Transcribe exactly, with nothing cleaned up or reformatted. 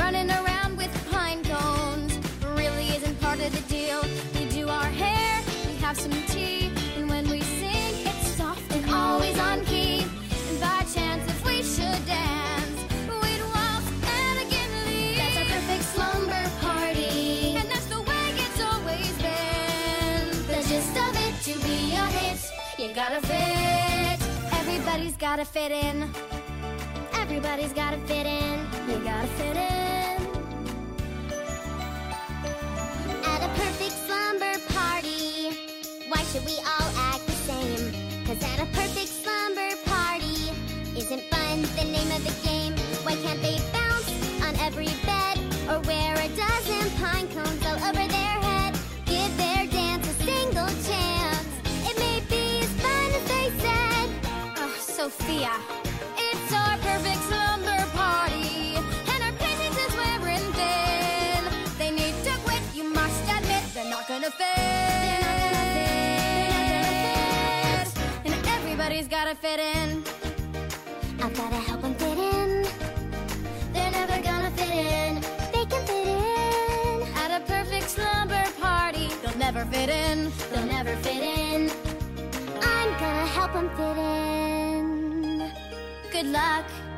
running around with pine cones really isn't part of the deal. We do our hair, we have some tea, and when we sing, it's soft and always on key. And by chance, if we should dance, we'd waltz and again leave. That's our perfect slumber party, and that's the way it's always been. The gist of it, to be a hit, you gotta fit. Everybody's gotta fit in. Everybody's gotta fit in. You gotta fit in. At a perfect slumber party, why should we all act the same? Cause at a perfect slumber party isn't fun the name of the game. Why can't they bounce on every bed, or wear a dozen pine cones all over their head? Give their dance a single chance. It may be as fun as they said. Oh, Sophia, it's our perfect slumber party, and our patience is wearing thin. They need to quit, you must admit. They're not gonna fit. And everybody's gotta fit in. I've gotta help them fit in. They're never gonna fit in. They can fit in. At a perfect slumber party, they'll never fit in. They'll never fit in. I'm gonna help them fit in. Good luck.